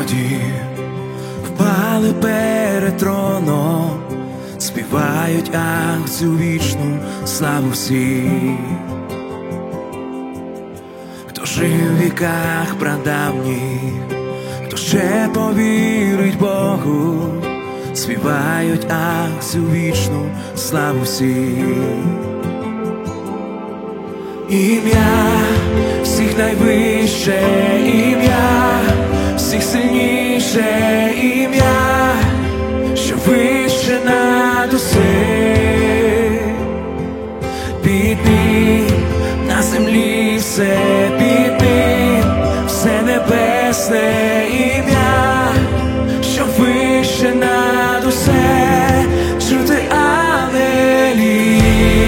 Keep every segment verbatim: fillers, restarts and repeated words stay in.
Господі, впали перед троном, співають ах цю вічну славу всі. Хто жив в віках прадавніх, хто ще повірить Богу, співають ах цю вічну славу всі. Ім'я всіх найвище, ім'я всіх сильніше, ім'я, що вище над усе. Під ним на землі все, під ним все небесне, ім'я, що вище над усе, чути ангелів.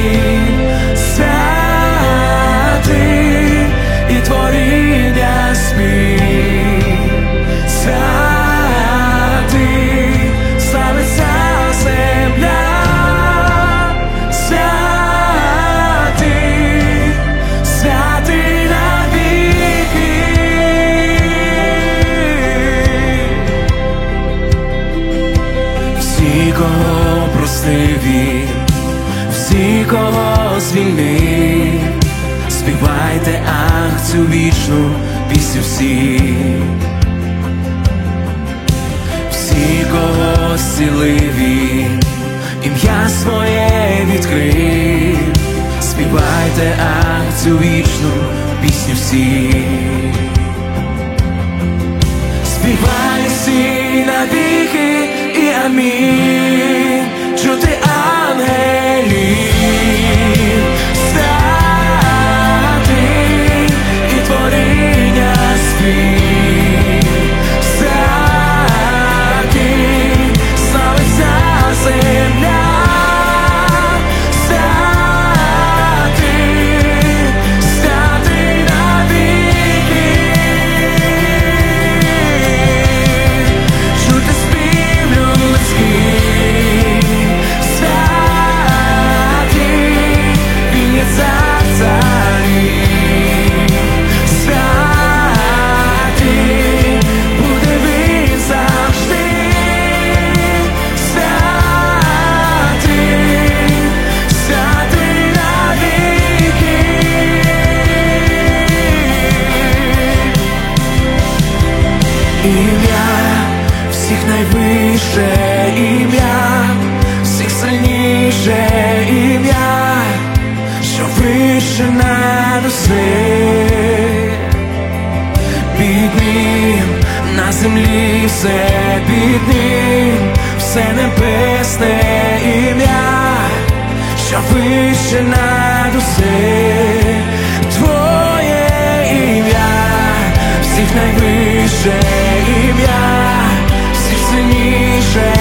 Святий і творіння спів, святий, славиться земля, святий, святий навіки. Всі, кого простив він, всі, кого звільнив, співайте ах цю вічну пісню всі. Всі, кого зцілив він, ім'я своє відкрив, співайте ах цю вічну пісню всі. Співай всі навіки і амінь, чути ангелів. Ім'я всіх найвище, ім'я всіх сильніше, ім'я, що вище над усе. Під ним на землі все, під ним все небесне, ім'я, що вище над усе. Твоє ім'я всіх найвище, ім'я всіх сильніше,